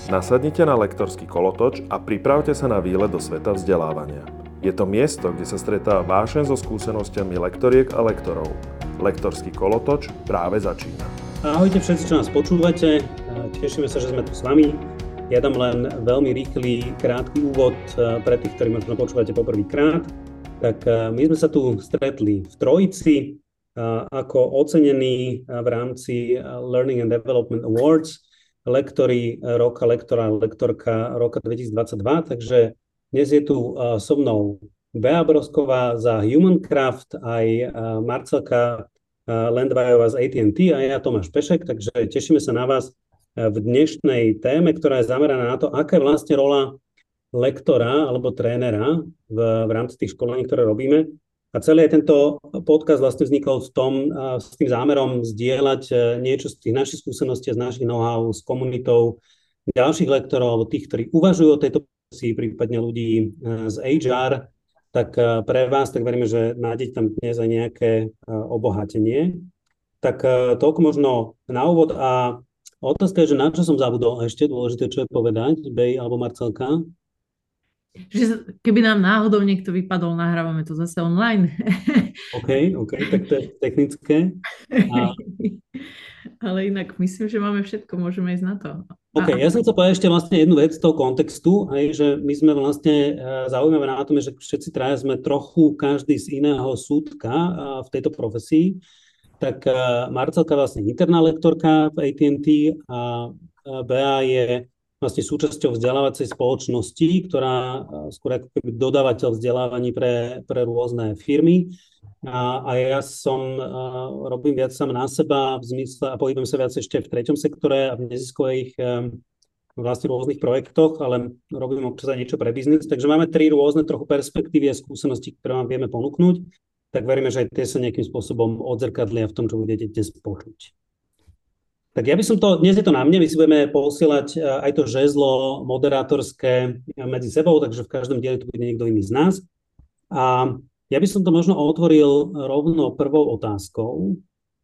Nasadnite na lektorský kolotoč a pripravte sa na výlet do sveta vzdelávania. Je to miesto, kde sa stretáva vášeň so skúsenostiami lektoriek a lektorov. Lektorský kolotoč práve začína. Ahojte všetci, čo nás počúvate. Tešíme sa, že sme tu s vami. Ja dám len veľmi rýchly, krátky úvod pre tých, ktorí možno počúvate poprvýkrát. Tak my sme sa tu stretli v trojici ako ocenení v rámci Learning and Development Awards, lektori roka, lektora, lektorka roka 2022. Takže dnes je tu so mnou Bea Brosková za Humancraft, aj Marcelka Lendvajová z AT&T a ja Tomáš Pešek. Takže tešíme sa na vás v dnešnej téme, ktorá je zameraná na to, aká je vlastne rola lektora alebo trénera v rámci tých školení, ktoré robíme. A celý tento podcast vlastne vznikol s tým zámerom zdieľať niečo z tých našich skúseností, z našich know-how, s komunitou ďalších lektorov alebo tých, ktorí uvažujú o tejto profesii, prípadne ľudí z HR. Tak pre vás, tak veríme, že nájdete tam dnes aj nejaké obohatenie. Tak toľko možno na úvod. A otázka je, že na čo som zabudol ešte dôležité, čo je povedať, Bej alebo Marcelka? Že keby nám náhodou niekto vypadol, nahrávame to zase online. OK, tak to je technické. Ale inak myslím, že máme všetko, môžeme ísť na to. OK, ja som chcel povedať ešte vlastne jednu vec z toho kontextu, že my sme vlastne zaujímavé na tom, že všetci traja sme trochu každý z iného súdka v tejto profesii. Tak Marcelka vlastne interná lektorka v AT&T a Bea je vlastne súčasťou vzdelávacej spoločnosti, ktorá skôr ako keby dodávateľ vzdelávaní pre rôzne firmy. A ja robím viac sám na seba v zmysle a pohybujem sa viac ešte v treťom sektore a v neziskových vlastne rôznych projektoch, ale robím občas aj niečo pre biznis. Takže máme 3 rôzne trochu perspektívy a skúsenosti, ktoré vám vieme ponúknuť. Tak veríme, že aj tie sa nejakým spôsobom odzrkadlia v tom, čo budete dnes počuť. Tak ja by som dnes je to na mne, my si budeme posielať aj to žezlo moderátorské medzi sebou, takže v každom dieli tu bude niekto iný z nás. A ja by som to možno otvoril rovno prvou otázkou.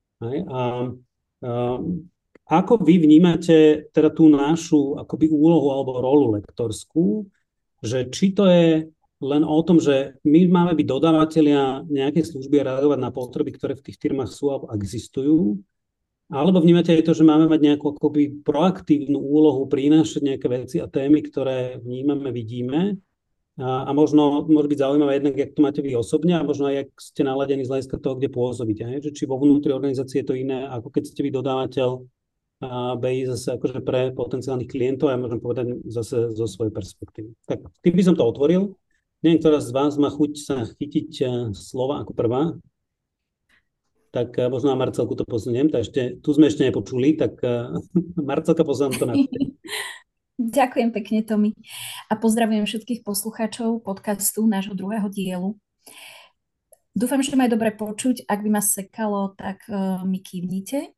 Ako vy vnímate teda tú našu akoby úlohu alebo rolu lektorskú, že či to je len o tom, že my máme byť dodávatelia nejakej služby a reagovať na potreby, ktoré v tých firmách sú alebo existujú, alebo vnímate aj to, že máme mať nejakú akoby proaktívnu úlohu, prinášať nejaké veci a témy, ktoré vnímame, vidíme. A možno môže byť zaujímavé jednak, jak to máte vy osobne a možno aj, jak ste naladení z hľadiska toho, kde pôsobíte. Že či vo vnútri organizácie je to iné, ako keď ste vy dodávateľ BI zase akože pre potenciálnych klientov a ja môžem povedať zase zo svojej perspektívy. Tak tým by som to otvoril. Neviem, ktorá z vás má chuť sa chytiť slova ako prvá. Tak možno na Marcelku to posuniem. Tu sme ešte nepočuli, tak Marcelka, posuniem to na teba. Ďakujem pekne, Tomi. A pozdravujem všetkých poslucháčov podcastu nášho druhého dielu. Dúfam, že ma je dobre počuť. Ak by ma sekalo, tak mi kývnite.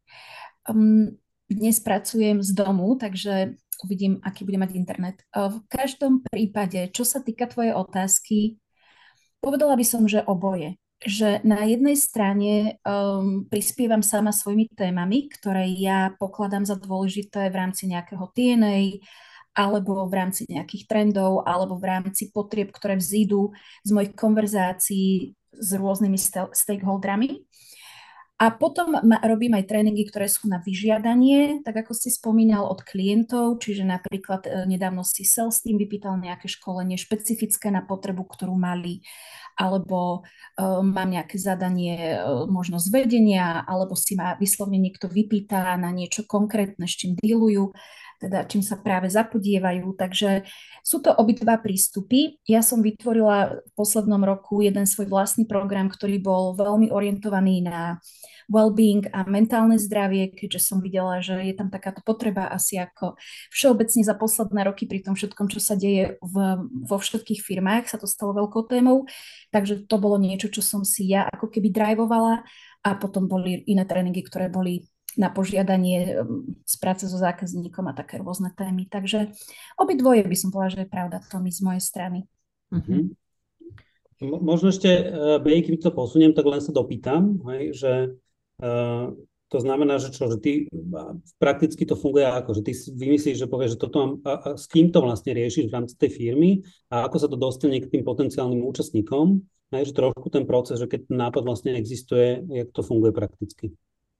Dnes pracujem z domu, takže uvidím, aký bude mať internet. V každom prípade, čo sa týka tvojej otázky, povedala by som, že oboje. Že na jednej strane prispievam sama svojimi témami, ktoré ja pokladám za dôležité v rámci nejakého TNA, alebo v rámci nejakých trendov, alebo v rámci potrieb, ktoré vzídu z mojich konverzácií s rôznymi stakeholderami. A potom robím aj tréningy, ktoré sú na vyžiadanie, tak ako si spomínal, od klientov, čiže napríklad nedávno si Sales Team vypýtal nejaké školenie špecifické na potrebu, ktorú mali, alebo mám nejaké zadanie možno z vedenia, alebo si ma vyslovne niekto vypýta na niečo konkrétne, s čím dealujú, teda čím sa práve zapodievajú. Takže sú to obidva prístupy. Ja som vytvorila v poslednom roku jeden svoj vlastný program, ktorý bol veľmi orientovaný na well-being a mentálne zdravie, keďže som videla, že je tam takáto potreba asi ako všeobecne za posledné roky pri tom všetkom, čo sa deje vo všetkých firmách, sa to stalo veľkou témou. Takže to bolo niečo, čo som si ja ako keby drivovala a potom boli iné tréningy, ktoré boli na požiadanie z práce so zákazníkom a také rôzne témy. Takže obidvoje by som povedala, že je pravda to mi z mojej strany. Mhm. Možno ešte, Bej, keď to posuniem, tak len sa dopýtam, že to znamená, že čo, že ty prakticky to funguje ako, že ty si vymyslíš, že povieš, že toto mám, a s kým to vlastne riešiš v rámci tej firmy a ako sa to dostane k tým potenciálnym účastníkom, že trošku ten proces, že keď ten nápad vlastne existuje, jak to funguje prakticky.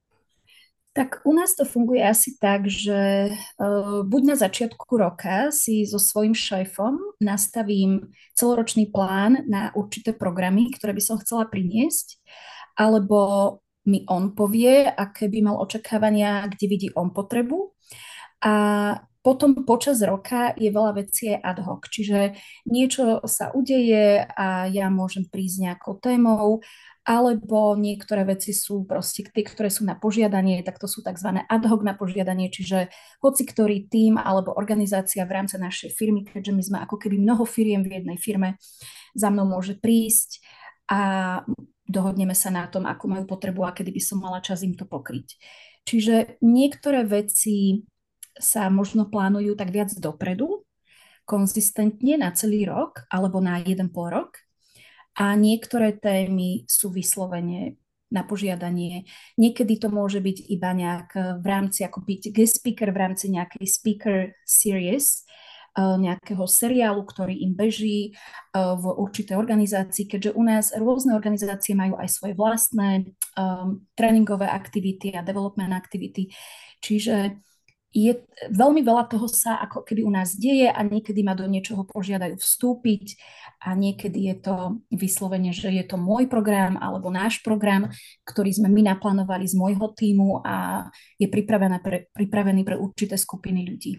Tak u nás to funguje asi tak, že buď na začiatku roka si so svojím šéfom nastavím celoročný plán na určité programy, ktoré by som chcela priniesť, alebo mi on povie, aké by mal očakávania, kde vidí on potrebu. A potom počas roka je veľa vecí ad hoc, čiže niečo sa udeje a ja môžem prísť nejakou témou, alebo niektoré veci sú proste tie, ktoré sú na požiadanie, tak to sú tzv. Ad hoc na požiadanie, čiže hoci ktorý tím alebo organizácia v rámci našej firmy, keďže my sme ako keby mnoho firiem v jednej firme, za mnou môže prísť a dohodneme sa na tom, akú majú potrebu a kedy by som mala čas im to pokryť. Čiže niektoré veci sa možno plánujú tak viac dopredu, konzistentne na celý rok alebo na 1,5 rok. A niektoré témy sú vyslovene na požiadanie. Niekedy to môže byť iba nejak v rámci, ako byť guest speaker v rámci nejakej speaker series, nejakého seriálu, ktorý im beží v určitej organizácii, keďže u nás rôzne organizácie majú aj svoje vlastné tréningové aktivity a development aktivity. Čiže je veľmi veľa toho sa ako keby u nás deje a niekedy ma do niečoho požiadajú vstúpiť a niekedy je to vyslovene, že je to môj program alebo náš program, ktorý sme my naplánovali z môjho tímu a je pripravený pre určité skupiny ľudí.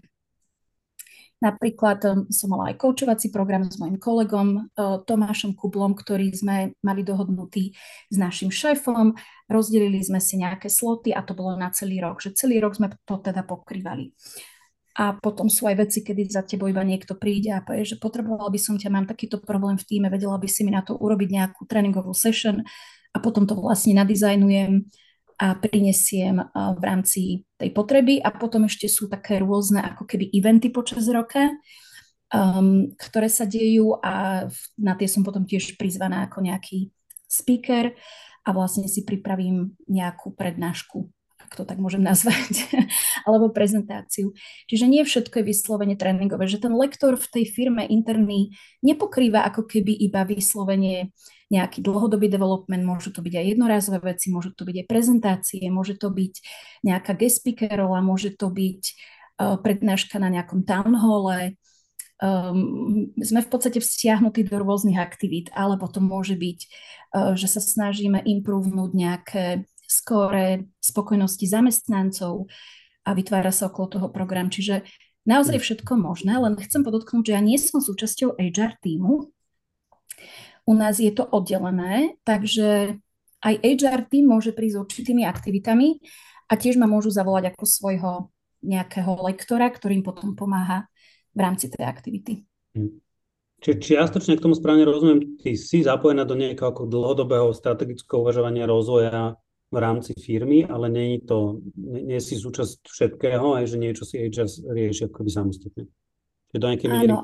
Napríklad som mala aj koučovací program s mojim kolegom Tomášom Kublom, ktorý sme mali dohodnutý s našim šéfom. Rozdelili sme si nejaké sloty a to bolo na celý rok, že celý rok sme to teda pokrývali. A potom sú aj veci, kedy za tebou iba niekto príde a povie, že potreboval by som ťa, mám takýto problém v tíme, vedela by si mi na to urobiť nejakú tréningovú session a potom to vlastne nadizajnujem a prinesiem v rámci tej potreby. A potom ešte sú také rôzne ako keby eventy počas roka, ktoré sa dejú a na tie som potom tiež prizvaná ako nejaký speaker a vlastne si pripravím nejakú prednášku, ak to tak môžem nazvať, alebo prezentáciu. Čiže nie všetko je vyslovene tréningové, že ten lektor v tej firme interný nepokrýva ako keby iba vyslovene nejaký dlhodobý development, môžu to byť aj jednorázové veci, môžu to byť aj prezentácie, môže to byť nejaká guest speakerola, môže to byť prednáška na nejakom town halle. Sme v podstate vstiahnutí do rôznych aktivít, alebo to môže byť, že sa snažíme improvenúť nejaké skóre spokojnosti zamestnancov a vytvára sa okolo toho program. Čiže naozaj všetko možné, len chcem podotknúť, že ja nie som súčasťou HR tímu. U nás je to oddelené, takže aj HR tým môže prísť s určitými aktivitami a tiež ma môžu zavolať ako svojho nejakého lektora, ktorým potom pomáha v rámci tej aktivity. Čiže čiastočne k tomu správne rozumiem, ty si zapojená do nejakého dlhodobého strategického uvažovania rozvoja v rámci firmy, ale nie si súčasť všetkého, aj že niečo si HR rieši akoby samostatne. Čiže do nejakej miery...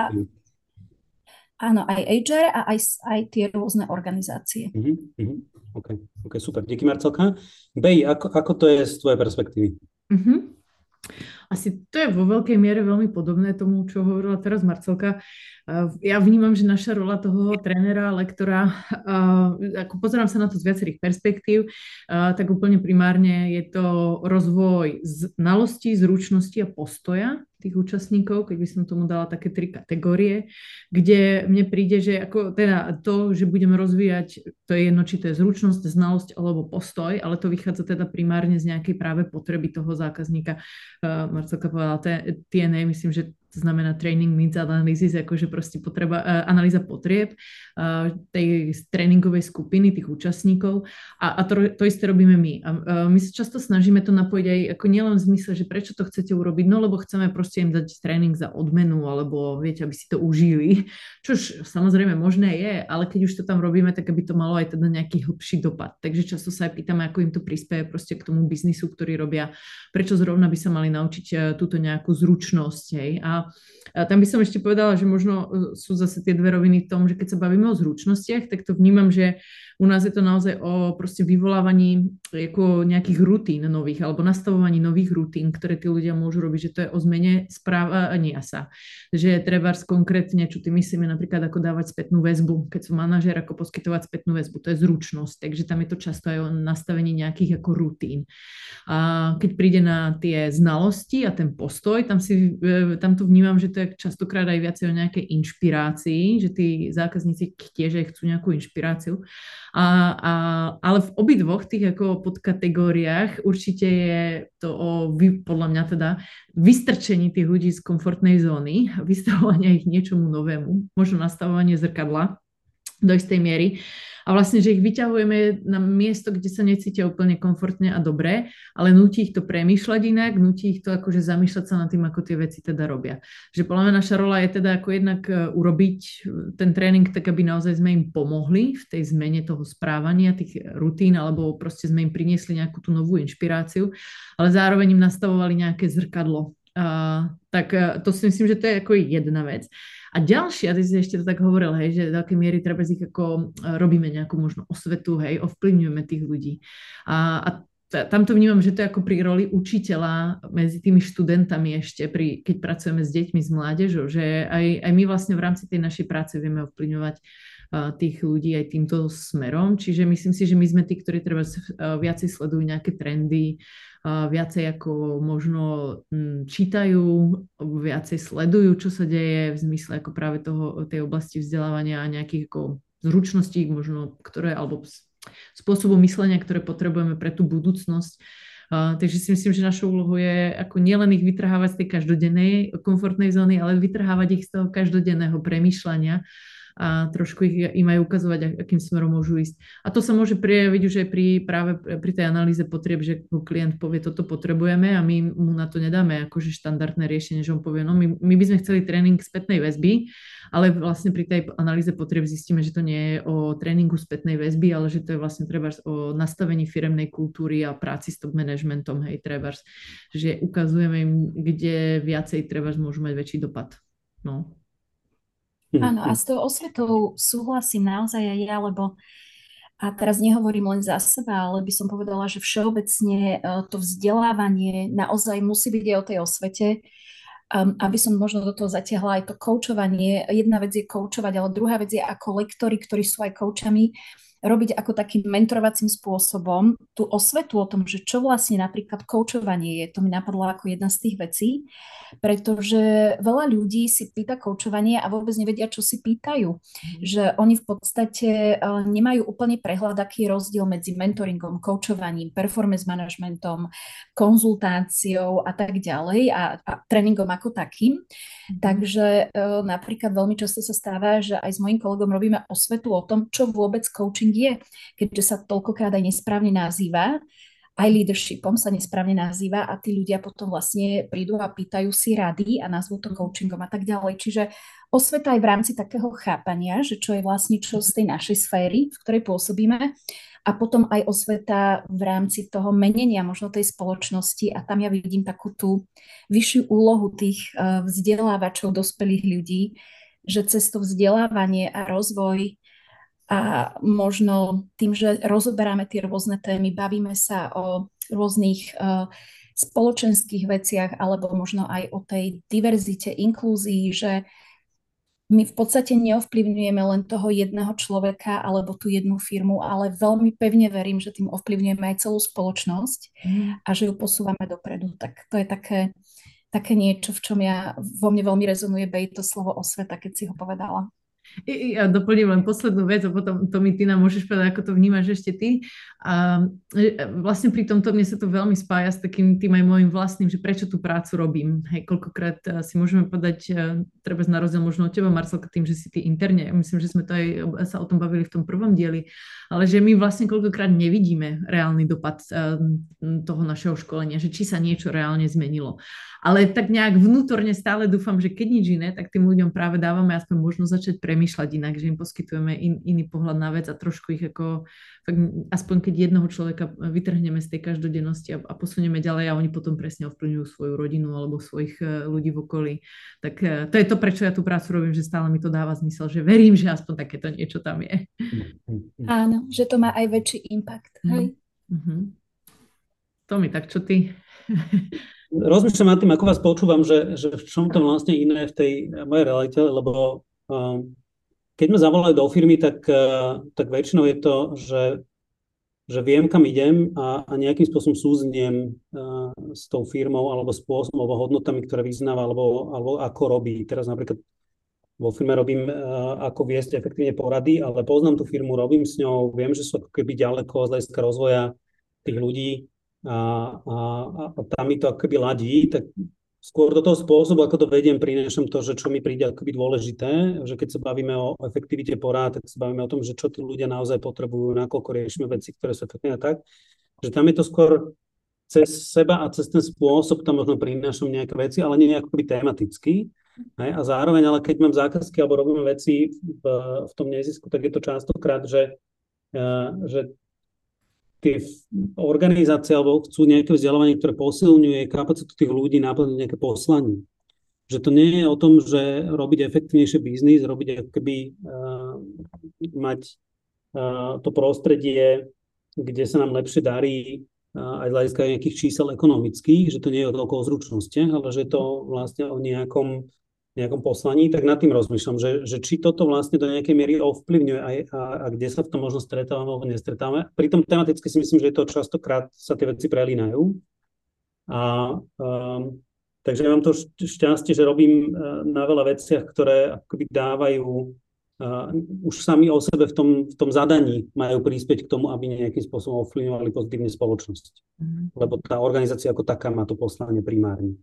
Áno, aj HR a aj tie rôzne organizácie. OK, super. Díky, Marcelka. Bej, ako to je z tvojej perspektívy? Asi to je vo veľkej miere veľmi podobné tomu, čo hovorila teraz Marcelka. Ja vnímam, že naša rola toho trénera, lektora, ako pozerám sa na to z viacerých perspektív, tak úplne primárne je to rozvoj znalostí, zručnosti a postoja tých účastníkov, keď by som tomu dala také 3 kategórie, kde mne príde, že ako teda to, že budeme rozvíjať, to je jedno, či to je zručnosť, znalosť alebo postoj, ale to vychádza teda primárne z nejakej práve potreby toho zákazníka. Marcelka povedala TNA, myslím, že to znamená Training Needs Analysis, akože proste analýza potrieb tej tréningovej skupiny, tých účastníkov a to isté robíme my. A my sa často snažíme to napojiť aj ako nielen v zmysle, že prečo to chcete urobiť, no lebo chceme proste im dať tréning za odmenu, alebo viete, aby si to užili, čož samozrejme možné je, ale keď už to tam robíme, tak aby to malo aj teda nejaký hlbší dopad. Takže často sa aj pýtame, ako im to prispieje proste k tomu biznisu, ktorý robia, prečo zrovna by sa mali naučiť túto nejakú zručnosť, hej. A A tam by som ešte povedala, že možno sú zase tie dve roviny v tom, že keď sa bavíme o zručnostiach, tak to vnímam, že u nás je to naozaj o proste vyvolávaní ako nejakých rutín nových alebo nastavovaní nových rutín, ktoré tí ľudia môžu robiť, že to je o zmene správania sa. Že treba konkrétne, čo ty myslíme napríklad ako dávať spätnú väzbu, keď som manažér, ako poskytovať spätnú väzbu, to je zručnosť, takže tam je to často aj o nastavení nejakých ako rutín. A keď príde na tie znalosti a ten postoj, tam to vnímam, že to je častokrát aj viacej o nejakej inšpirácii, že tí zákazníci tiež aj chcú nejakú inšpiráciu. Ale v obidvoch tých ako podkategóriách určite je to podľa mňa teda vystrčení tých ľudí z komfortnej zóny, vystavovania ich niečomu novému, možno nastavovanie zrkadla do istej miery. A vlastne, že ich vyťahujeme na miesto, kde sa necítia úplne komfortne a dobre, ale nutí ich to premýšľať inak, nutí ich to akože zamýšľať sa nad tým, ako tie veci teda robia. Že podľa mňa naša rola je teda ako jednak urobiť ten tréning tak, aby naozaj sme im pomohli v tej zmene toho správania, tých rutín, alebo proste sme im priniesli nejakú tú novú inšpiráciu, ale zároveň im nastavovali nejaké zrkadlo. Tak to si myslím, že to je ako jedna vec. A ďalšia, ty si ešte to tak hovoril, hej, že do akej miery treba z ich ako robíme nejakú možno osvetu, hej, ovplyvňujeme tých ľudí. A tam to vnímam, že to je ako pri roli učiteľa medzi tými študentami ešte, keď pracujeme s deťmi, s mládežou, že aj my vlastne v rámci tej našej práce vieme ovplyvňovať tých ľudí aj týmto smerom. Čiže myslím si, že my sme tí, ktorí treba viacej sledujú nejaké trendy, viacej ako možno čítajú, viacej sledujú, čo sa deje v zmysle ako práve tej oblasti vzdelávania a nejakých ako zručností, možno ktoré, alebo spôsobu myslenia, ktoré potrebujeme pre tú budúcnosť. Takže si myslím, že našou úlohou je ako nielen ich vytrhávať z tej každodennej komfortnej zóny, ale vytrhávať ich z toho každodenného premýšľania a trošku im aj ukazovať, akým smerom môžu ísť. A to sa môže prejaviť už aj práve pri tej analýze potrieb, že klient povie, toto potrebujeme a my mu na to nedáme akože štandardné riešenie, že on povie, no my by sme chceli tréning spätnej väzby, ale vlastne pri tej analýze potrieb zistíme, že to nie je o tréningu spätnej väzby, ale že to je vlastne trebárs o nastavení firemnej kultúry a práci s top managementom, hej, trebárs, že ukazujeme im, kde viacej trebárs môžu mať väčší dopad. No. Áno, a s tou osvetou súhlasím naozaj aj ja, lebo a teraz nehovorím len za seba, ale by som povedala, že všeobecne to vzdelávanie naozaj musí byť aj o tej osvete, aby som možno do toho zatiahla aj to koučovanie. Jedna vec je koučovať, ale druhá vec je ako lektori, ktorí sú aj koučami, robiť ako takým mentorovacím spôsobom tú osvetu o tom, že čo vlastne napríklad koučovanie je. To mi napadlo ako jedna z tých vecí, pretože veľa ľudí si pýta koučovanie a vôbec nevedia, čo si pýtajú. Že oni v podstate nemajú úplne prehľad, aký je rozdiel medzi mentoringom, koučovaním, performance managementom, konzultáciou a tak ďalej a tréningom ako takým. Takže napríklad veľmi často sa stáva, že aj s mojím kolegom robíme osvetu o tom, čo vôbec coaching je, keďže sa toľkokrát aj nesprávne nazýva, aj leadershipom sa nesprávne nazýva a tí ľudia potom vlastne prídu a pýtajú si rady a nazvú to coachingom a tak ďalej. Čiže osveta aj v rámci takého chápania, že čo je vlastne čo z tej našej sféry, v ktorej pôsobíme, a potom aj osveta v rámci toho menenia možno tej spoločnosti a tam ja vidím takú tú vyššiu úlohu tých vzdelávačov, dospelých ľudí, že cez to vzdelávanie a rozvoj a možno tým, že rozoberáme tie rôzne témy, bavíme sa o rôznych spoločenských veciach alebo možno aj o tej diverzite, inklúzii, že my v podstate neovplyvňujeme len toho jedného človeka alebo tú jednu firmu, ale veľmi pevne verím, že tým ovplyvňujeme aj celú spoločnosť a že ju posúvame dopredu. Tak to je také niečo, v čom vo mne veľmi rezonuje to slovo osveta, keď si ho povedala. Ja doplním len poslednú vec a potom to mi, Tina, môžeš povedať, ako to vnímaš ešte ty. A vlastne pri tomto mne sa to veľmi spája s takým tým aj môjim vlastným, že prečo tú prácu robím. Hej, koľkokrát si môžeme povedať, treba na rozdiel možno od teba, Marcelka, tým, že si ty interne, myslím, že sme to aj sa o tom bavili v tom prvom dieli, ale že my vlastne koľkokrát nevidíme reálny dopad toho našeho školenia, že či sa niečo reálne zmenilo. Ale tak nejak vnútorne stále dúfam, že keď nič iné, tak tým ľuďom práve dávame aspoň možnosť začať premýšľať zmýšľať inak, že im poskytujeme iný pohľad na vec a trošku ich ako, fakt, aspoň keď jednoho človeka vytrhneme z tej každodennosti a posunieme ďalej a oni potom presne ovplyvňujú svoju rodinu alebo svojich ľudí v okolí. Tak to je to, prečo ja tú prácu robím, že stále mi to dáva zmysel, že verím, že aspoň takéto niečo tam je. Áno, že to má aj väčší impact. Hej? Tomi, tak čo ty? Rozmýšľam nad tým, ako vás počúvam, že v čom to vlastne iné v tej mojej realite, lebo keď ma zavolajú do firmy, tak väčšinou je to, že viem, kam idem a nejakým spôsobom súzniem s tou firmou alebo spôsobom, alebo hodnotami, ktoré vyznáva, alebo ako robí. Teraz napríklad vo firme robím, ako viesť efektívne porady, ale poznám tú firmu, robím s ňou, viem, že sú ako keby ďaleko z hľadiska rozvoja tých ľudí, a tam mi to akoby ladí, tak skôr do toho spôsobu, ako to vediem, prinášam to, že čo mi príde akoby dôležité, že keď sa bavíme o efektivite porád, tak sa bavíme o tom, že čo tí ľudia naozaj potrebujú, nakoľko riešime veci, ktoré sú efektívne tak, že tam je to skôr cez seba a cez ten spôsob tam možno prinášam nejaké veci, ale nie akoby tematicky. A zároveň, ale keď mám zákazky alebo robíme veci v tom nezisku, tak je to častokrát, že tie organizácie alebo chcú nejaké vzdelávanie, ktoré posilňuje kapacitu tých ľudí naplniť nejaké poslanie. Že to nie je o tom, že robiť efektívnejšie biznis, robiť akoby mať to prostredie, kde sa nám lepšie darí aj z hľadiska nejakých čísel ekonomických, že to nie je o zručnostiach, ale že je to vlastne o nejakom poslaní, tak nad tým rozmýšľam, že či toto vlastne do nejakej miery ovplyvňuje aj a kde sa v tom možno stretávame alebo nestretávame. Pritom tematicky si myslím, že to častokrát sa tie veci prelínajú. Takže ja mám to šťastie, že robím na veľa veciach, ktoré akoby dávajú už sami o sebe v tom zadaní majú prispieť k tomu, aby nejakým spôsobom ovplyvňovali pozitívne spoločnosť. Lebo tá organizácia ako taká má to poslanie primárne.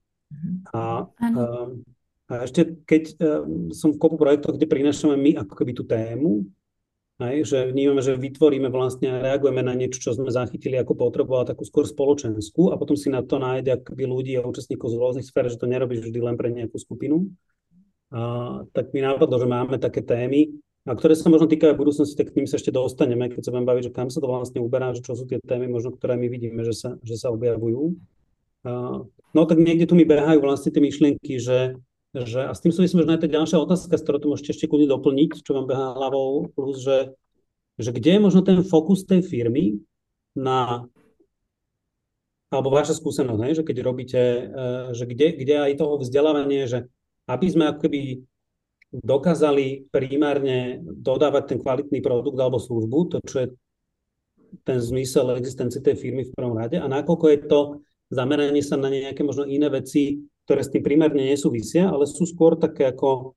A ešte keď som v kopu projektoch, kde prinášame my ako keby tú tému, že vnímame, že vytvoríme vlastne a reagujeme na niečo, čo sme zachytili ako potrebu, ale takú skôr spoločenskú a potom si na to nájde ako keby ľudí a účastníkov z rôznych sfér, že to nerobíš vždy len pre nejakú skupinu. Tak mi napadlo, že máme také témy, a ktoré sa možno týkajú budúcnosti, tak k tým sa ešte dostaneme, keď sa budem baviť, že kam sa to vlastne uberá, že čo sú tie témy, možno ktoré my vidíme, že sa objavujú. No tak niekde tu mi behajú vlastne tie myšlienky, a s tým súvisím, že je ďalšia otázka, z ktorou to môžete ešte kľudne doplniť, čo vám behá hlavou, plus, že kde je možno ten fokus tej firmy alebo vaša skúsenosť, že keď robíte, že kde aj toho vzdelávanie, že aby sme ako keby dokázali primárne dodávať ten kvalitný produkt alebo službu, to čo je ten zmysel existencie tej firmy v prvom rade a nakoľko je to zameranie sa na nejaké možno iné veci, ktoré s tým primárne nesúvisia, ale sú skôr také ako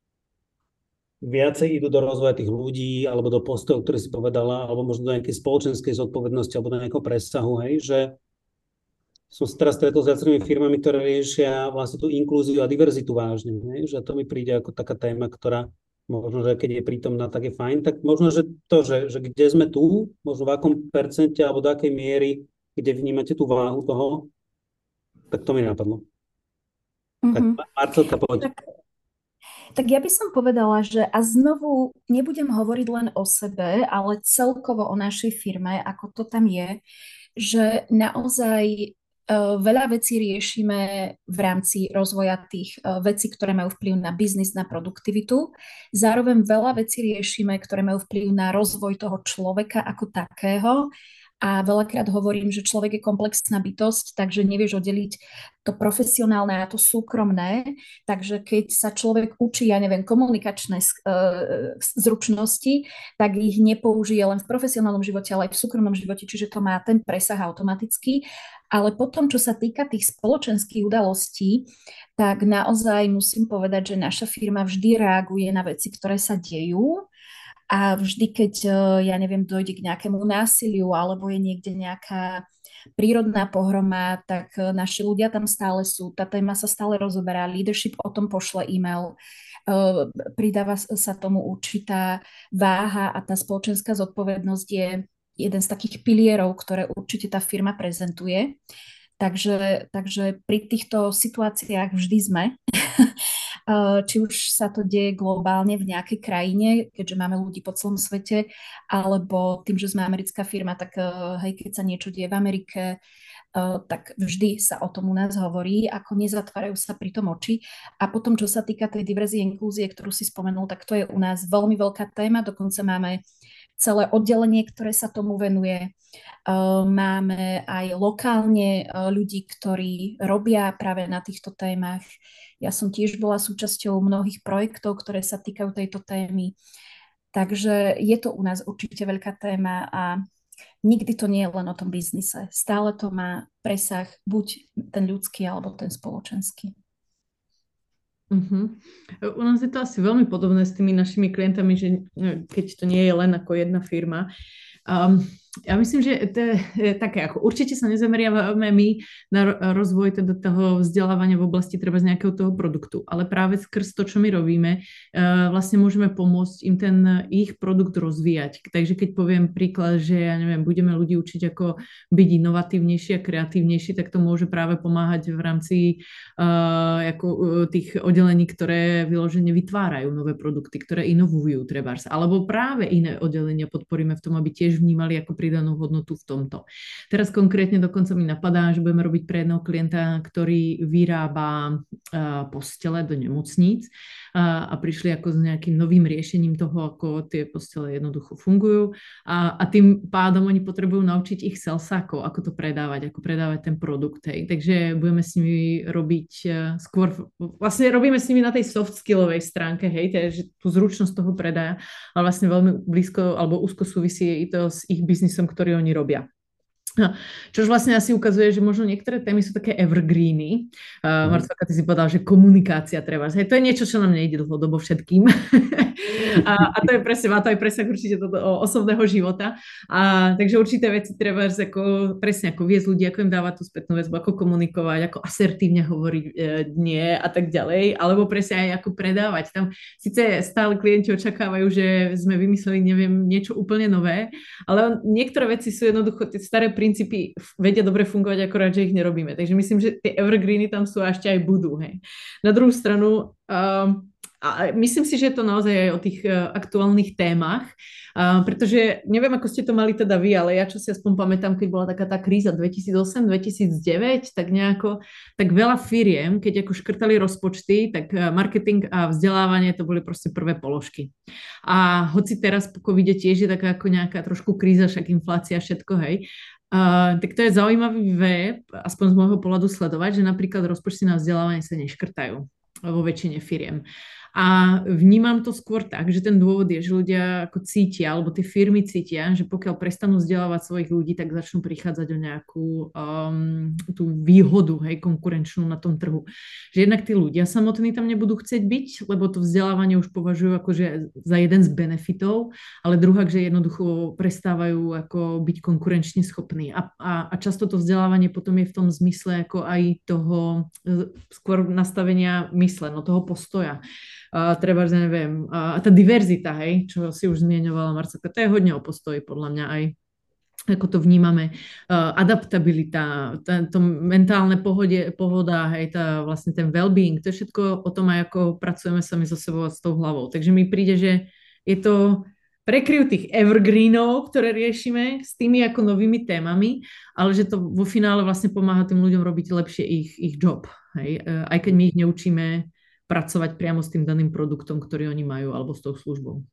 viacej idú do rozvoja tých ľudí alebo do postojov, ktoré si povedala, alebo možno do nejakej spoločenskej zodpovednosti alebo do nejakého presahu, hej, že som sa teraz stretol s viacerými firmami, ktoré riešia vlastne tú inklúziu a diverzitu vážne, hej, že to mi príde ako taká téma, ktorá možno, že keď je prítomná, tak je fajn, tak možno, že to, že kde sme tu, možno v akom percente alebo do akej miery, kde vnímate tú váhu toho, tak to mi napadlo. Tak Marcelka, poď. Tak ja by som povedala, že a znovu nebudem hovoriť len o sebe, ale celkovo o našej firme, ako to tam je, že naozaj veľa vecí riešime v rámci rozvoja tých vecí, ktoré majú vplyv na biznis, na produktivitu. Zároveň veľa vecí riešime, ktoré majú vplyv na rozvoj toho človeka ako takého. A veľakrát hovorím, že človek je komplexná bytosť, takže nevieš oddeliť to profesionálne a to súkromné. Takže keď sa človek učí, komunikačné zručnosti, tak ich nepoužije len v profesionálnom živote, ale aj v súkromnom živote, čiže to má ten presah automaticky. Ale potom, čo sa týka tých spoločenských udalostí, tak naozaj musím povedať, že naša firma vždy reaguje na veci, ktoré sa dejú. A vždy, keď, dojde k nejakému násiliu alebo je niekde nejaká prírodná pohroma, tak naši ľudia tam stále sú. Tá téma sa stále rozoberá. Leadership o tom pošle e-mail. Pridáva sa tomu určitá váha a tá spoločenská zodpovednosť je jeden z takých pilierov, ktoré určite tá firma prezentuje. Takže pri týchto situáciách vždy sme. či už sa to deje globálne v nejakej krajine, keďže máme ľudí po celom svete, alebo tým, že sme americká firma, tak hej, keď sa niečo deje v Amerike, tak vždy sa o tom u nás hovorí, ako nezatvárajú sa pri tom oči. A potom, čo sa týka tej diverzie inklúzie, ktorú si spomenul, tak to je u nás veľmi veľká téma, dokonca máme celé oddelenie, ktoré sa tomu venuje. Máme aj lokálne ľudí, ktorí robia práve na týchto témach. Ja som tiež bola súčasťou mnohých projektov, ktoré sa týkajú tejto témy. Takže je to u nás určite veľká téma a nikdy to nie je len o tom biznise. Stále to má presah buď ten ľudský, alebo ten spoločenský. U nás je to asi veľmi podobné s tými našimi klientami, že keď to nie je len ako jedna firma. Ja myslím, že to je také, ako určite sa nezameriavame my na rozvoj teda toho vzdelávania v oblasti treba z nejakého toho produktu, ale práve skrz to, čo my robíme, vlastne môžeme pomôcť im ten ich produkt rozvíjať. Takže keď poviem príklad, že ja neviem, budeme ľudí učiť, ako byť inovatívnejší a kreatívnejší, tak to môže práve pomáhať v rámci tých oddelení, ktoré vyložene vytvárajú nové produkty, ktoré inovujú trebárs, alebo práve iné oddelenia podporíme v tom, aby tiež vnímali ako pridanú hodnotu v tomto. Teraz konkrétne dokonca mi napadá, že budeme robiť pre jedného klienta, ktorý vyrába postele do nemocníc a prišli ako s nejakým novým riešením toho, ako tie postele jednoducho fungujú a tým pádom oni potrebujú naučiť ich salsákov, ako to predávať, ako predávať ten produkt. Hej. Takže budeme s nimi robiť skôr, vlastne robíme s nimi na tej soft skillovej stránke, hej, takže tú zručnosť toho predaja, ale vlastne veľmi blízko alebo úzko súvisí i to s ich biznisom, ktorý oni robia. Čož vlastne asi ukazuje, že možno niektoré témy sú také evergreeny. Marcelka, ty si povedal, že komunikácia treba. Hej, to je niečo, čo nám nejde dlhodobo všetkým. a to je presne, má to aj presah určite osobného života. Takže určité veci treba presne ako viesť ľudí, ako im dávať tú spätnú väzbu, ako komunikovať, ako asertívne hovoriť nie a tak ďalej. Alebo presne aj ako predávať. Tam síce stále klienti očakávajú, že sme vymysleli, neviem, niečo úplne nové, ale niektoré veci sú jednoducho tie staré princípy vedia dobre fungovať, akorát, že ich nerobíme. Takže myslím, že tie evergreeny tam sú a ešte aj budú. Hej. Na druhú stranu, a myslím si, že je to naozaj aj o tých aktuálnych témach, pretože neviem, ako ste to mali teda vy, ale ja čo si aspoň pamätám, keď bola taká tá kríza 2008-2009, tak veľa firiem, keď ako škrtali rozpočty, tak marketing a vzdelávanie to boli proste prvé položky. A hoci teraz po covide tiež je taká ako nejaká trošku kríza, však inflácia, všetko, hej, tak to je zaujímavé, aspoň z môjho pohľadu sledovať, že napríklad rozpočty na vzdelávanie sa neškrtajú vo väčšine firiem. A vnímam to skôr tak, že ten dôvod je, že ľudia ako cítia, alebo tie firmy cítia, že pokiaľ prestanú vzdelávať svojich ľudí, tak začnú prichádzať o nejakú tú výhodu, hej, konkurenčnú na tom trhu. Že jednak tí ľudia samotní tam nebudú chcieť byť, lebo to vzdelávanie už považujú akože za jeden z benefitov, ale druhá, že jednoducho prestávajú ako byť konkurenčne schopní. A často to vzdelávanie potom je v tom zmysle ako aj toho skôr nastavenia mysle, no toho postoja. Treba, že neviem, a tá diverzita, hej, čo si už zmieňovala Marcelka, to je hodne o postoji podľa mňa aj, ako to vnímame, adaptabilita, to mentálne pohoda, hej, vlastne ten well-being, to je všetko o tom aj, ako pracujeme sami so sebou a s tou hlavou. Takže mi príde, že je to prekryv tých evergreenov, ktoré riešime s tými ako novými témami, ale že to vo finále vlastne pomáha tým ľuďom robiť lepšie ich job, hej, aj keď my ich neučíme pracovať priamo s tým daným produktom, ktorý oni majú, alebo s tou službou.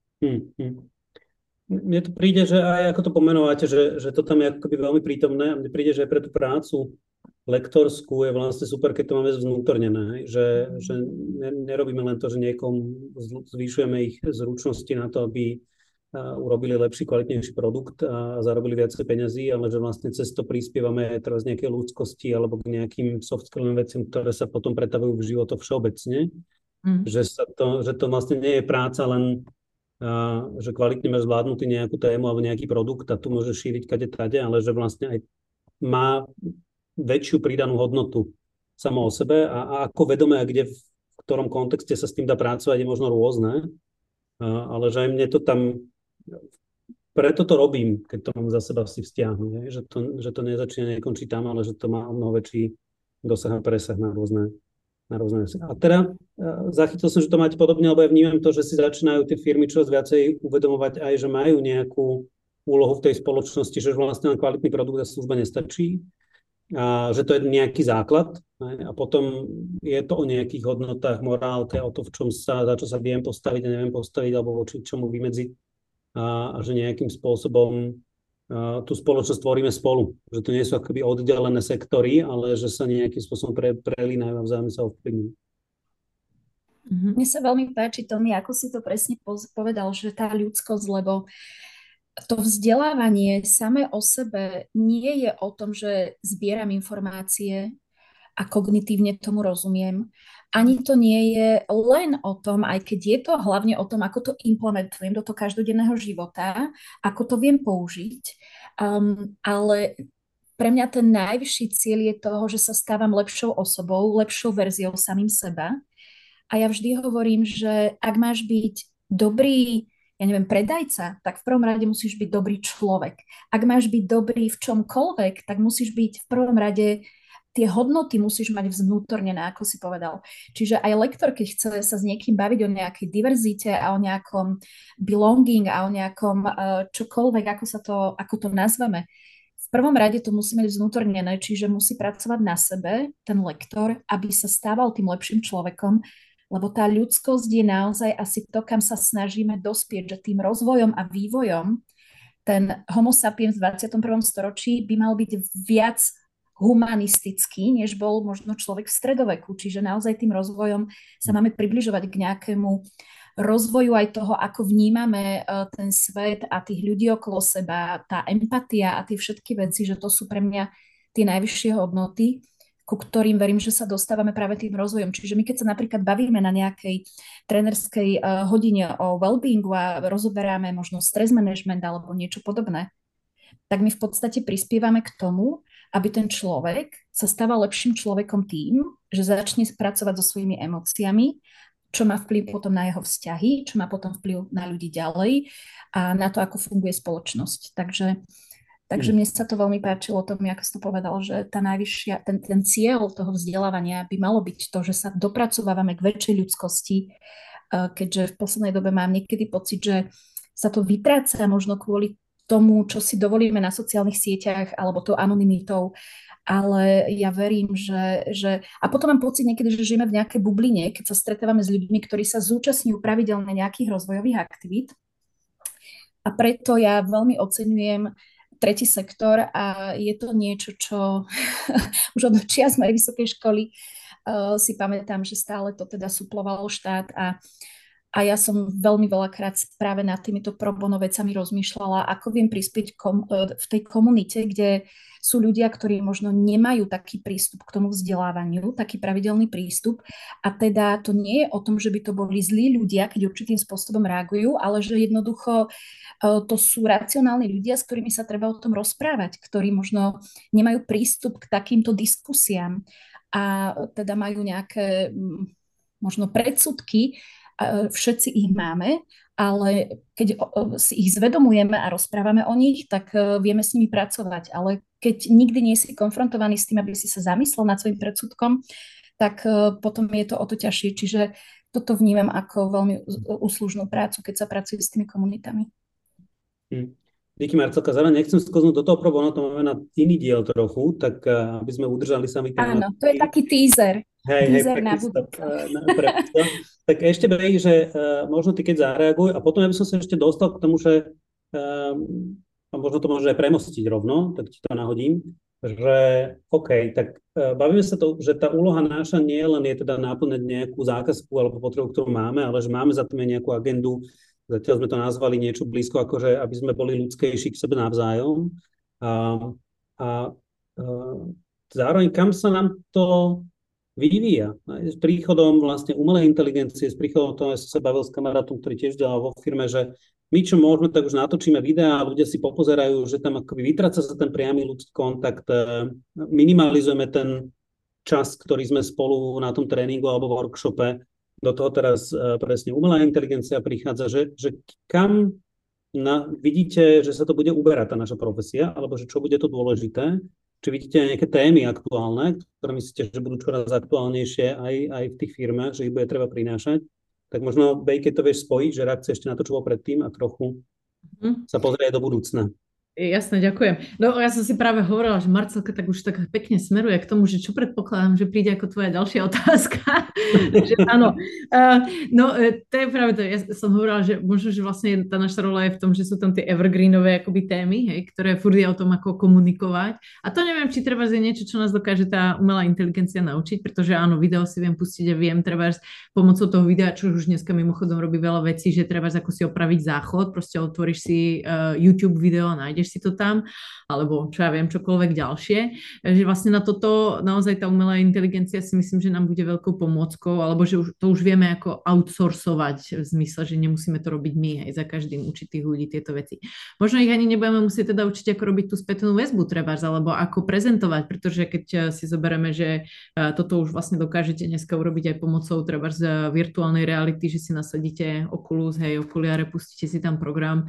Mne to príde, že aj ako to pomenúvate, že to tam je akoby veľmi prítomné a mne príde, že aj pre tú prácu lektorskú je vlastne super, keď to máme zvnútornené, že nerobíme len to, že niekom zvýšujeme ich zručnosti na to, aby urobili lepší, kvalitnejší produkt a zarobili viacej peňazí, ale že vlastne cez to prispievame teraz nejakej ľudskosti alebo k nejakým soft skillovým veciam, ktoré sa potom pretavujú v životoch všeobecne. Že to vlastne nie je práca len, že kvalitne máš zvládnutý nejakú tému alebo nejaký produkt a tu môžeš šíriť kade-tade, ale že vlastne aj má väčšiu pridanú hodnotu samo o sebe a ako vedome a kde, v ktorom kontexte sa s tým dá pracovať, je možno rôzne, ale že aj mne to tam preto to robím, keď to mám za seba si vzťahnuť, že to nezačína, nekončí tam, ale že to má o mnoho väčší dosah a presah na rôzne na rôzne. A teda zachytil som, že to máte podobne, lebo ja vnímam to, že si začínajú tie firmy čoraz viacej uvedomovať aj, že majú nejakú úlohu v tej spoločnosti, že vlastne len kvalitný produkt a služba nestačí, a že to je nejaký základ, a potom je to o nejakých hodnotách, morálke, o to, za čo sa viem postaviť a neviem postaviť, alebo voči čomu vymedziť, a že nejakým spôsobom tú spoločnosť tvoríme spolu. Že to nie sú akoby oddelené sektory, ale že sa nejakým spôsobom prelínajú a vzájomne sa ovplyvňujú. Mne sa veľmi páči, Tomi, ako si to presne povedal, že tá ľudskosť, lebo to vzdelávanie samé o sebe nie je o tom, že zbieram informácie a kognitívne tomu rozumiem. Ani to nie je len o tom, aj keď je to hlavne o tom, ako to implementujem do toho každodenného života, ako to viem použiť. Ale pre mňa ten najvyšší cieľ je toho, že sa stávam lepšou osobou, lepšou verziou samým seba. A ja vždy hovorím, že ak máš byť dobrý, ja neviem, predajca, tak v prvom rade musíš byť dobrý človek. Ak máš byť dobrý v čomkoľvek, tak musíš byť v prvom rade, tie hodnoty musíš mať vznútornené, ako si povedal. Čiže aj lektor, keď chce sa s niekým baviť o nejakej diverzite a o nejakom belonging a o nejakom čokoľvek, ako to nazveme, v prvom rade to musí mať vznútornené, čiže musí pracovať na sebe, ten lektor, aby sa stával tým lepším človekom, lebo tá ľudskosť je naozaj asi to, kam sa snažíme dospieť, že tým rozvojom a vývojom ten homo sapiens v 21. storočí by mal byť viac humanistický, než bol možno človek v stredoveku. Čiže naozaj tým rozvojom sa máme približovať k nejakému rozvoju aj toho, ako vnímame ten svet a tých ľudí okolo seba, tá empatia a tie všetky veci, že to sú pre mňa tie najvyššie hodnoty, ku ktorým verím, že sa dostávame práve tým rozvojom. Čiže my keď sa napríklad bavíme na nejakej trénerskej hodine o wellbeingu a rozoberáme možno stres management alebo niečo podobné, tak my v podstate prispievame k tomu, aby ten človek sa stával lepším človekom tým, že začne pracovať so svojimi emóciami, čo má vplyv potom na jeho vzťahy, čo má potom vplyv na ľudí ďalej a na to, ako funguje spoločnosť. Takže mne sa to veľmi páčilo tomu, ako si to povedal, že tá najvyššia, ten cieľ toho vzdelávania by malo byť to, že sa dopracovávame k väčšej ľudskosti, keďže v poslednej dobe mám niekedy pocit, že sa to vytráca možno kvôli tomu, čo si dovolíme na sociálnych sieťach alebo tou anonymitou, ale ja verím, že... A potom mám pocit niekedy, že žijeme v nejakej bubline, keď sa stretávame s ľuďmi, ktorí sa zúčastňujú pravidelne nejakých rozvojových aktivít. A preto ja veľmi oceňujem tretí sektor a je to niečo, čo už od čias mojej vysokej školy si pamätám, že stále to teda suplovalo štát a ja som veľmi veľakrát práve nad týmito pro bono vecami rozmýšľala, ako viem prispieť v tej komunite, kde sú ľudia, ktorí možno nemajú taký prístup k tomu vzdelávaniu, taký pravidelný prístup. A teda to nie je o tom, že by to boli zlí ľudia, keď určitým spôsobom reagujú, ale že jednoducho to sú racionálni ľudia, s ktorými sa treba o tom rozprávať, ktorí možno nemajú prístup k takýmto diskusiám a teda majú nejaké možno predsudky. Všetci ich máme, ale keď si ich zvedomujeme a rozprávame o nich, tak vieme s nimi pracovať. Ale keď nikdy nie si konfrontovaný s tým, aby si sa zamyslel nad svojím predsudkom, tak potom je to o to ťažšie. Čiže toto vnímam ako veľmi úslužnú prácu, keď sa pracuje s tými komunitami. Díky, Marcelka. Zároveň nechcem skoznúť do toho pro bono, to máme na iný diel trochu, tak aby sme udržali sami tému. Áno, to je taký teaser. Teaser na budúce. Tak ešte bej, že možno ty keď zareaguj a potom ja by som sa ešte dostal k tomu, že a možno to môže aj premostiť rovno, tak ti to nahodím, že OK, tak bavíme sa to, že tá úloha náša nie len je teda náplňať nejakú zákazku alebo potrebu, ktorú máme, ale že máme za tým aj nejakú agendu. Zatiaľ sme to nazvali niečo blízko, akože aby sme boli ľudskejší k sebe navzájom. A zároveň kam sa nám to vyvíja. S príchodom vlastne umelej inteligencie, s príchodom toho, ja som sa bavil s kamarátom, ktorý tiež delal vo firme, že my čo môžeme, tak už natočíme videá a ľudia si popozerajú, že tam akoby vytráca sa ten priamy ľudský kontakt, minimalizujeme ten čas, ktorý sme spolu na tom tréningu alebo workshope. Do toho teraz presne umelá inteligencia prichádza, že kam vidíte, že sa to bude uberať tá naša profesia, alebo že čo bude to dôležité. či vidíte nejaké témy aktuálne, ktoré myslíte, že budú čoraz aktuálnejšie aj v tých firmách, že ich bude treba prinášať. Tak možno, Bej, keď to vieš spojiť, že reakcia ešte na to, čo bolo predtým a trochu sa pozrie do budúcna. Jasné, ďakujem. No ja som si práve hovorila, že Marcelka tak už tak pekne smeruje k tomu, že čo predpokladám, že príde ako tvoja ďalšia otázka. Že áno. To je práve to. Ja som hovorila, že možno, že vlastne tá naša rola je v tom, že sú tam tie evergreenové akoby témy, hej, ktoré furt je o tom, ako komunikovať. A to neviem, či treba je niečo, čo nás dokáže tá umelá inteligencia naučiť, pretože áno, video si viem pustiť a viem treba pomocou toho videa, čo už dneska mimochodom robí veľa vecí, že treba ako si opraviť záchod, proste otvoríš si YouTube video a nájdeš si to tam, alebo čo ja viem, čokoľvek ďalšie. Že vlastne na toto naozaj tá umelá inteligencia si myslím, že nám bude veľkou pomôckou, alebo že to už vieme ako outsourcovať v zmysle, že nemusíme to robiť my aj za každým učiť tých ľudí tieto veci. Možno ich ani nebudeme musieť teda učiť, ako robiť tú spätnú väzbu trebárs, alebo ako prezentovať, pretože keď si zoberieme, že toto už vlastne dokážete dneska urobiť aj pomocou trebárs virtuálnej reality, že si nasadíte Oculus, hej, okuliare, pustíte si tam program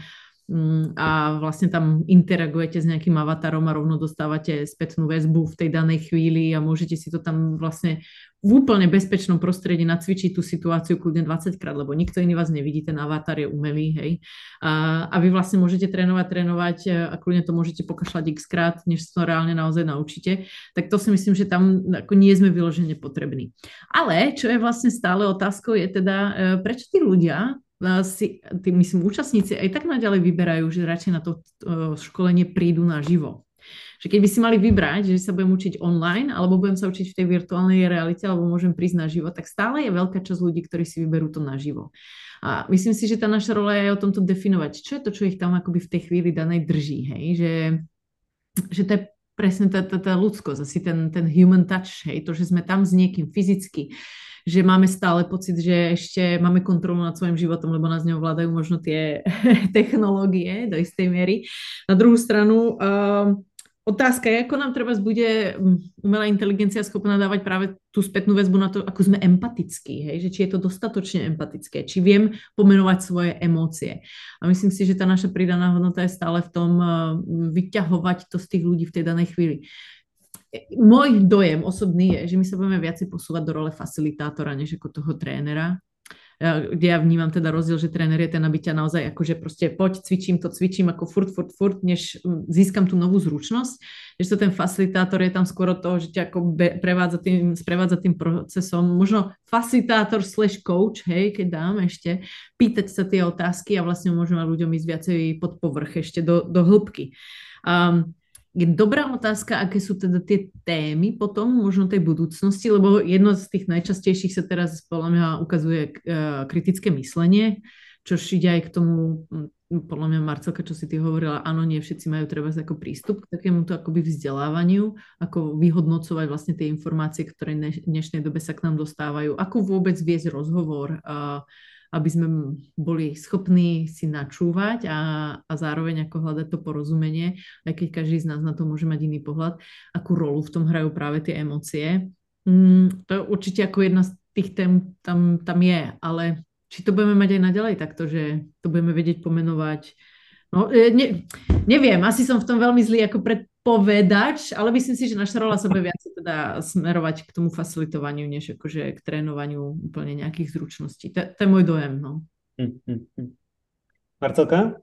a vlastne tam interagujete s nejakým avatarom a rovno dostávate spätnú väzbu v tej danej chvíli a môžete si to tam vlastne v úplne bezpečnom prostredí nacvičiť tú situáciu kľudne 20 krát, lebo nikto iný vás nevidí, ten avatar je umelý, hej. A vy vlastne môžete trénovať a kľudne to môžete pokašľať x krát, než sa to reálne naozaj naučíte. Tak to si myslím, že tam ako nie sme vyložene potrební. Ale čo je vlastne stále otázkou je teda, prečo tí ľudia tí, myslím, účastníci aj tak naďalej vyberajú, že radšej na to školenie prídu naživo. Že keď by si mali vybrať, že sa budem učiť online, alebo budem sa učiť v tej virtuálnej realite, alebo môžem prísť naživo, tak stále je veľká časť ľudí, ktorí si vyberú to naživo. A myslím si, že tá naša rola je o tomto definovať, čo je to, čo ich tam akoby v tej chvíli danej drží, hej? Že to je presne tá ľudskosť, asi ten human touch, hej? To, že sme tam s niekým fyzicky, že máme stále pocit, že ešte máme kontrolu nad svojim životom, lebo nás neovládajú možno tie technológie do istej miery. Na druhú stranu, otázka je, ako nám treba bude umelá inteligencia schopná dávať práve tú spätnú väzbu na to, ako sme empatickí, hej? Že či je to dostatočne empatické, či viem pomenovať svoje emócie. A myslím si, že tá naša pridaná hodnota je stále v tom vyťahovať to z tých ľudí v tej danej chvíli. Môj dojem osobný je, že my sa budeme viacej posúvať do role facilitátora, než ako toho trénera. Kde ja vnímam teda rozdiel, že tréner je ten, aby ťa naozaj akože proste poď, cvičím ako furt, než získam tú novú zručnosť. Že to ten facilitátor je tam skôr od toho, že ťa ako sprevádza tým procesom. Možno facilitátor / coach, hej, keď dám ešte, pýtať sa tie otázky a vlastne môžeme ľuďom ísť viacej pod povrch, ešte do hĺbky. Je dobrá otázka, aké sú teda tie témy potom možno tej budúcnosti, lebo jedno z tých najčastejších sa teraz podľa mňa ukazuje kritické myslenie, čo ide aj k tomu, podľa mňa Marcelka, čo si ty hovorila, áno, nie všetci majú treba ako prístup k takémuto akoby vzdelávaniu, ako vyhodnocovať vlastne tie informácie, ktoré v dnešnej dobe sa k nám dostávajú, ako vôbec viesť rozhovor, aby sme boli schopní si načúvať a zároveň ako hľadať to porozumenie, aj keď každý z nás na to môže mať iný pohľad, akú rolu v tom hrajú práve tie emócie. To určite ako jedna z tých tém tam je, ale či to budeme mať aj naďalej takto, že to budeme vedieť pomenovať. No, neviem, asi som v tom veľmi zlý ako predpovedač, ale myslím si, že naša rola sa bude viac teda smerovať k tomu facilitovaniu, než akože k trénovaniu úplne nejakých zručností. To je môj dojem, no. Marcelka?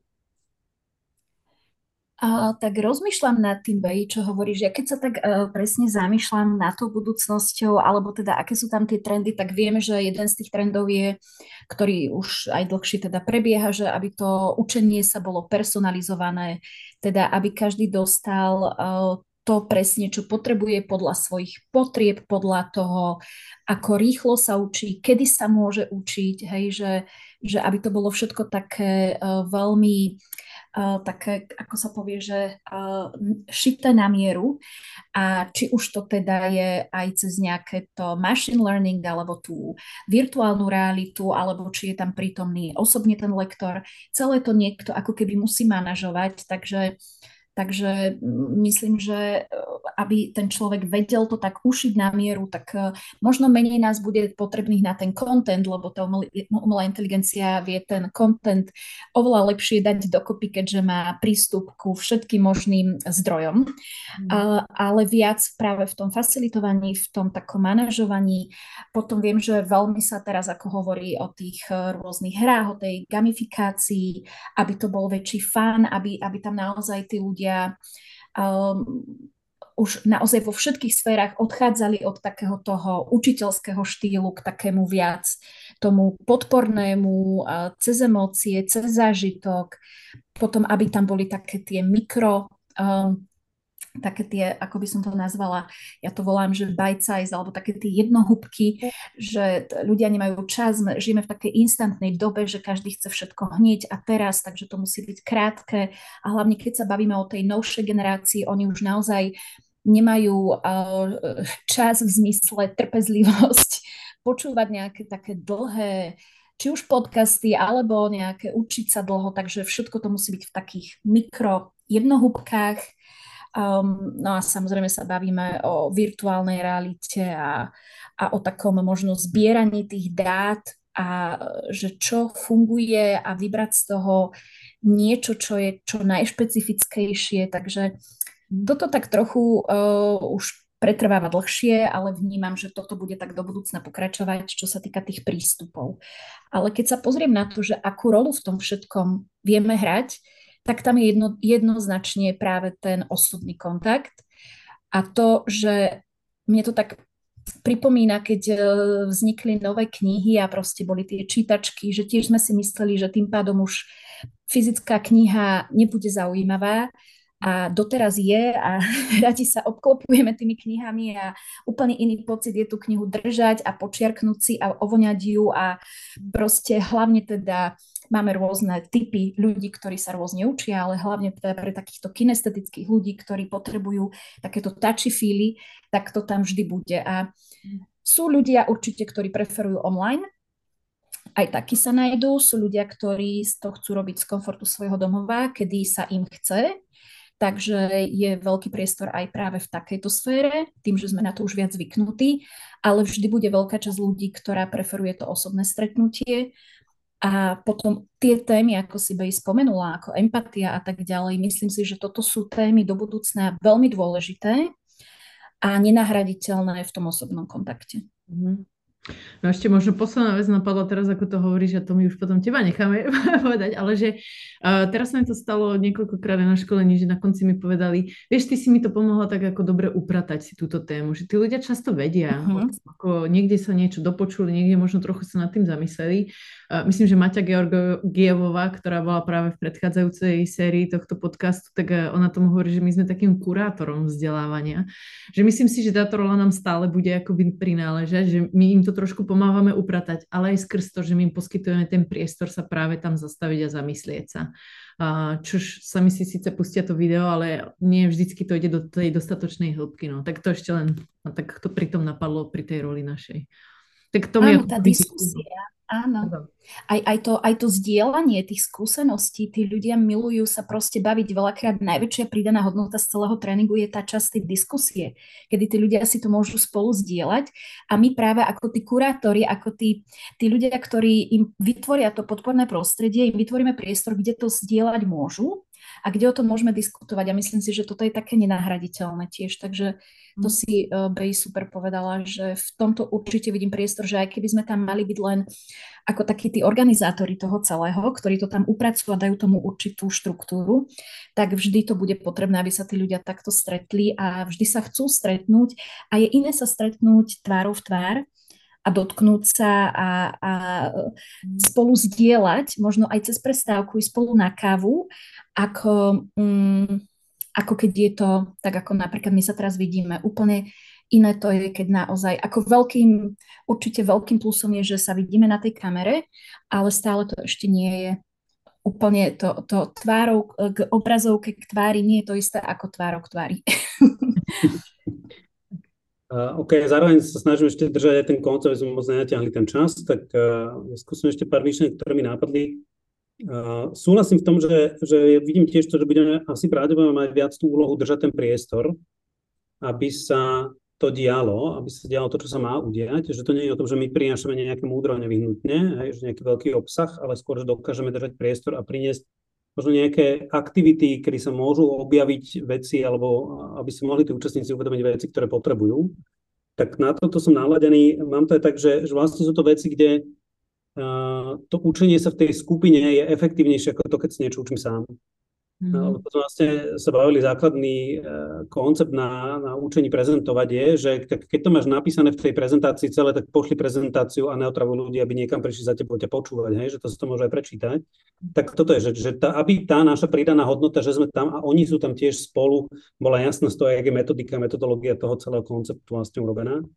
Tak rozmýšľam nad tým, Bej, čo hovoríš. Ja keď sa tak presne zamýšľam nad tou budúcnosťou, alebo teda aké sú tam tie trendy, tak vieme, že jeden z tých trendov je, ktorý už aj dlhšie teda prebieha, že aby to učenie sa bolo personalizované, teda aby každý dostal to presne, čo potrebuje podľa svojich potrieb, podľa toho, ako rýchlo sa učí, kedy sa môže učiť, hej, že aby to bolo všetko také veľmi také, ako sa povie, že šité na mieru, a či už to teda je aj cez nejaké to machine learning alebo tú virtuálnu realitu, alebo či je tam prítomný osobne ten lektor, celé to niekto ako keby musí manažovať, takže Takže myslím, že aby ten človek vedel to tak ušiť na mieru, tak možno menej nás bude potrebných na ten content, lebo tá umelá inteligencia vie ten content oveľa lepšie dať dokopy, keďže má prístup ku všetkým možným zdrojom, ale viac práve v tom facilitovaní, v tom takom manažovaní. Potom viem, že veľmi sa teraz ako hovorí o tých rôznych hrách, o tej gamifikácii, aby to bol väčší fun, aby tam naozaj tí ľudia už naozaj vo všetkých sférach odchádzali od takého toho učiteľského štýlu k takému viac tomu podpornému, cez emócie, cez zážitok, potom aby tam boli také tie také tie, ako by som to nazvala, ja to volám, že bite size, alebo také tie jednohúbky, že ľudia nemajú čas, žijeme v takej instantnej dobe, že každý chce všetko hneď a teraz, takže to musí byť krátke a hlavne keď sa bavíme o tej novšej generácii, oni už naozaj nemajú čas v zmysle trpezlivosť počúvať nejaké také dlhé či už podcasty, alebo nejaké učiť sa dlho, takže všetko to musí byť v takých mikro jednohúbkách. No a samozrejme sa bavíme o virtuálnej realite a o takom možno zbieraní tých dát a že čo funguje a vybrať z toho niečo, čo je čo najšpecifickejšie. Takže toto tak trochu už pretrváva dlhšie, ale vnímam, že toto bude tak do budúcna pokračovať, čo sa týka tých prístupov. Ale keď sa pozriem na to, že akú rolu v tom všetkom vieme hrať, tak tam je jednoznačne práve ten osobný kontakt a to, že mne to tak pripomína, keď vznikli nové knihy a proste boli tie čítačky, že tiež sme si mysleli, že tým pádom už fyzická kniha nebude zaujímavá a doteraz je a radi sa obklopujeme tými knihami a úplne iný pocit je tú knihu držať a počiarknúť si a ovoňať ju a proste hlavne teda máme rôzne typy ľudí, ktorí sa rôzne učia, ale hlavne teda pre takýchto kinestetických ľudí, ktorí potrebujú takéto touchy-feely, tak to tam vždy bude. A sú ľudia určite, ktorí preferujú online, aj takí sa nájdú, sú ľudia, ktorí to chcú robiť z komfortu svojho domova, kedy sa im chce, takže je veľký priestor aj práve v takejto sfére, tým, že sme na to už viac zvyknutí, ale vždy bude veľká časť ľudí, ktorá preferuje to osobné stretnutie. A potom tie témy, ako si Bej spomenula, ako empatia a tak ďalej, myslím si, že toto sú témy do budúcna veľmi dôležité a nenahraditeľné v tom osobnom kontakte. No ešte možno posledná vec napadla teraz, ako to hovoríš, a to my už potom teba necháme povedať, ale že teraz sa mi to stalo niekoľkokrát na školení, že na konci mi povedali, vieš, ty si mi to pomohla tak ako dobre upratať si túto tému, že tí ľudia často vedia, ako niekde sa niečo dopočuli, niekde možno trochu sa nad tým zamysleli. Myslím, že Maťa Georgievová, ktorá bola práve v predchádzajúcej sérii tohto podcastu, tak ona tomu hovorí, že my sme takým kurátorom vzdelávania, že myslím si, že táto rola nám stále bude akoby prináležať, že my im to trošku pomáhame upratať, ale aj skrz to, že my im poskytujeme ten priestor sa práve tam zastaviť a zamyslieť sa. Čož sa mi síce pustia to video, ale nie vždycky to ide do tej dostatočnej hĺbky. No. Tak to ešte len, tak to pritom napadlo pri tej roli našej. Tak to áno, tá diskusia. Áno. Aj to zdieľanie tých skúseností, tí ľudia milujú sa proste baviť. Veľakrát najväčšia pridaná hodnota z celého tréningu je tá časť tej diskusie, kedy tí ľudia si to môžu spolu zdieľať a my práve ako tí kurátori, ako tí ľudia, ktorí im vytvoria to podporné prostredie, im vytvoríme priestor, kde to zdieľať môžu a kde o tom môžeme diskutovať. A myslím si, že toto je také nenahraditeľné tiež. Takže to si Bej super povedala, že v tomto určite vidím priestor, že aj keby sme tam mali byť len ako takí tí organizátori toho celého, ktorí to tam upracujú a dajú tomu určitú štruktúru, tak vždy to bude potrebné, aby sa tí ľudia takto stretli a vždy sa chcú stretnúť a je iné sa stretnúť tvárou v tvár a dotknúť sa a spolu zdieľať, možno aj cez prestávku, ísť spolu na kávu, ako keď je to, tak ako napríklad my sa teraz vidíme, úplne iné to je, keď naozaj, ako určite veľkým plusom je, že sa vidíme na tej kamere, ale stále to ešte nie je úplne to tvárou k obrazovke, k tvári, nie je to isté ako tvárou k tvári. OK, zároveň sa snažím ešte držať aj ten koncept, aby sme moc nenatiahli ten čas, tak skúsim ešte pár myšlienok, ktoré mi nápadli. Súhlasím v tom, že vidím tiež to, že budeme asi pravdepodobne mať viac tú úlohu držať ten priestor, aby sa to dialo, aby sa dialo to, čo sa má udiať, že to nie je o tom, že my prinášame nejaké múdro nevyhnutne, hej, že nejaký veľký obsah, ale skôr, že dokážeme držať priestor a priniesť možno nejaké aktivity, kedy sa môžu objaviť veci, alebo aby si mohli tí účastníci uvedomiť veci, ktoré potrebujú. Tak na toto som naladený. Mám to aj tak, že vlastne sú to veci, kde to učenie sa v tej skupine je efektívnejšie ako to, keď si niečo učím sám. Potom vlastne sa bavili základný koncept na učení prezentovať je, že keď to máš napísané v tej prezentácii celé, tak pošli prezentáciu a neotravuj ľudí, aby niekam prišli za tebou ťa počúvať, hej, že to sa to môže aj prečítať. Tak toto je, že aby tá naša pridaná hodnota, že sme tam a oni sú tam tiež spolu, bola jasná z toho, jak je metodika, metodológia toho celého konceptu vlastne urobená.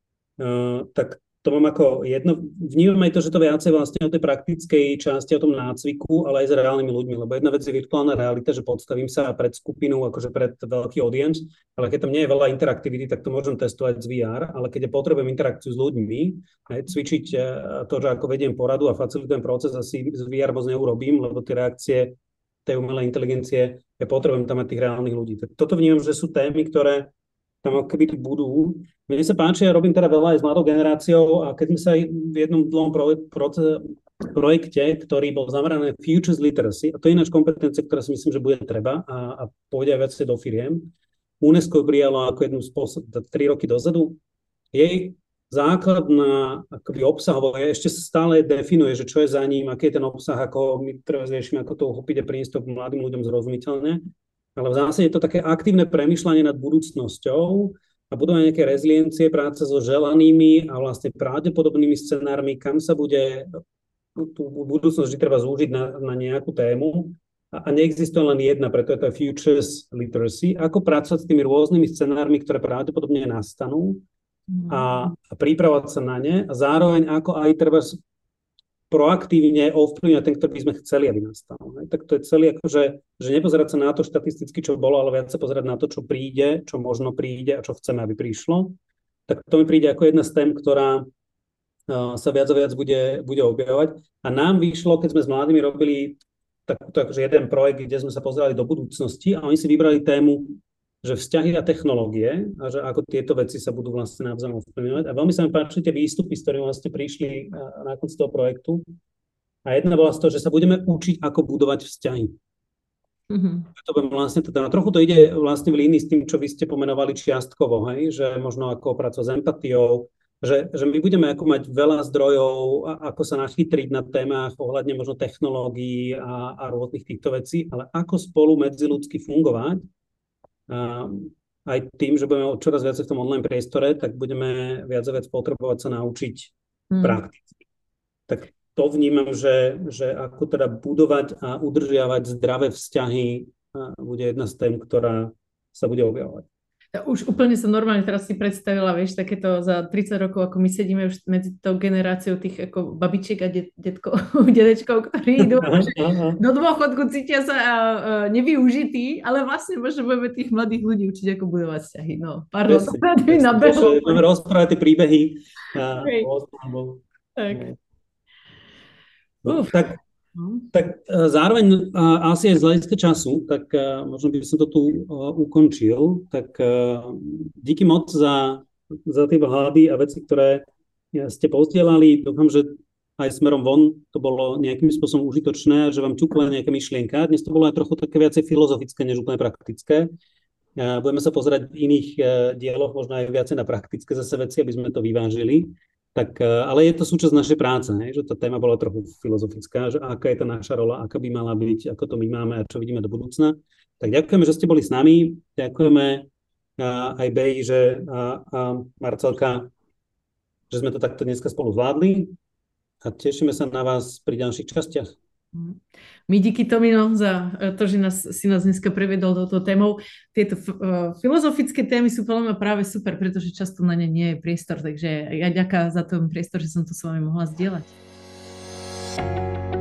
Tak to mám ako jedno, vnímam aj to, že to viacej vlastne o tej praktickej časti, o tom nácviku, ale aj s reálnymi ľuďmi, lebo jedna vec je virtuálna realita, že podstavím sa pred skupinu, akože pred veľký audience, ale keď tam nie je veľa interaktivity, tak to môžem testovať z VR, ale keď potrebujem interakciu s ľuďmi, cvičiť to, že ako vediem poradu a facilitujem proces, asi z VR moc neurobím, lebo tie reakcie tej umelej inteligencie, potrebujem tam mať tých reálnych ľudí. Tak toto vnímam, že sú témy, ktoré tam keby tu budú. Mne sa páči, ja robím teda veľa aj s mladou generáciou a keď sme sa aj v jednom dlhom projekte, ktorý bol zameraný na Futures Literacy, a to je ináč kompetencia, ktorá si myslím, že bude treba a pôjde aj viac do firiem. UNESCO prijalo ako jednu z 3 roky dozadu. Jej základná akoby obsahovo je, ešte stále definuje, že čo je za ním, aký je ten obsah, ako my teraz riešime, ako to uchopiť a priniesť to mladým ľuďom zrozumiteľne. Ale v zásade je to také aktívne premýšľanie nad budúcnosťou a budovanie nejaké reziliencie, práca so želanými a vlastne pravdepodobnými scenármi, kam sa bude tú budúcnosť vždy treba zúžiť na nejakú tému. A neexistuje len jedna, preto je to Futures Literacy. Ako pracovať s tými rôznymi scenármi, ktoré pravdepodobne nastanú a pripravovať sa na ne a zároveň ako aj treba proaktívne ovplyvňovať ten, ktorý by sme chceli, aby nastal. Tak to je celé akože, že nepozerať sa na to štatisticky, čo bolo, ale viac sa pozerať na to, čo príde, čo možno príde a čo chceme, aby prišlo. Tak to mi príde ako jedna z tém, ktorá sa viac a viac bude objavovať. A nám vyšlo, keď sme s mladými robili takto akože jeden projekt, kde sme sa pozerali do budúcnosti a oni si vybrali tému, že vzťahy a technológie a že ako tieto veci sa budú vlastne navzájom ovplyvňovať. A veľmi sa mi páčili tie výstupy, s ktorými vlastne prišli na konci toho projektu. A jedna bola z toho, že sa budeme učiť, ako budovať vzťahy. To vlastne trochu to ide vlastne v línii s tým, čo vy ste pomenovali čiastkovo, hej? Že možno ako pracovať s empatiou, že my budeme ako mať veľa zdrojov, ako sa nachytriť na témach ohľadne možno technológií a rôznych týchto vecí, ale ako spolu medziľudsky fungovať. Aj tým, že budeme čoraz viac v tom online priestore, tak budeme viac a viac potrebovať sa naučiť prakticky. Tak to vnímam, že ako teda budovať a udržiavať zdravé vzťahy bude jedna z tém, ktorá sa bude objavovať. Už úplne sa normálne teraz si predstavila, vieš, takéto za 30 rokov, ako my sedíme už medzi tou generáciou tých ako babičiek a dedečkov, ktorí idú do dôchodku, cítia sa nevyužití, ale vlastne možno budeme tých mladých ľudí učiť, ako budovať vzťahy. No, pardon, to mi nabehlo. Budeme rozprávať tie príbehy. Tak zároveň asi aj z hľadiska času, tak možno by som to tu ukončil. Tak díky moc za tie vhľady a veci, ktoré ste pozdieľali. Dúfam, že aj smerom von to bolo nejakým spôsobom užitočné, že vám ťukla nejaká myšlienka. Dnes to bolo aj trochu také viacej filozofické, než úplne praktické. Budeme sa pozerať v iných dieloch, možno aj viacej na praktické zase veci, aby sme to vyvážili. Tak, ale je to súčasť našej práce, že tá téma bola trochu filozofická, že aká je tá naša rola, aká by mala byť, ako to my máme a čo vidíme do budúcna. Tak ďakujeme, že ste boli s nami, ďakujeme aj Bej, a Marcelka, že sme to takto dneska spolu zvládli a tešíme sa na vás pri ďalších častiach. My díky Tomino za to, že si nás dneska previedol touto témou. Tieto filozofické témy sú podľa mňa práve super, pretože často na ne nie je priestor, takže ja ďakujem za ten priestor, že som to s vami mohla zdieľať.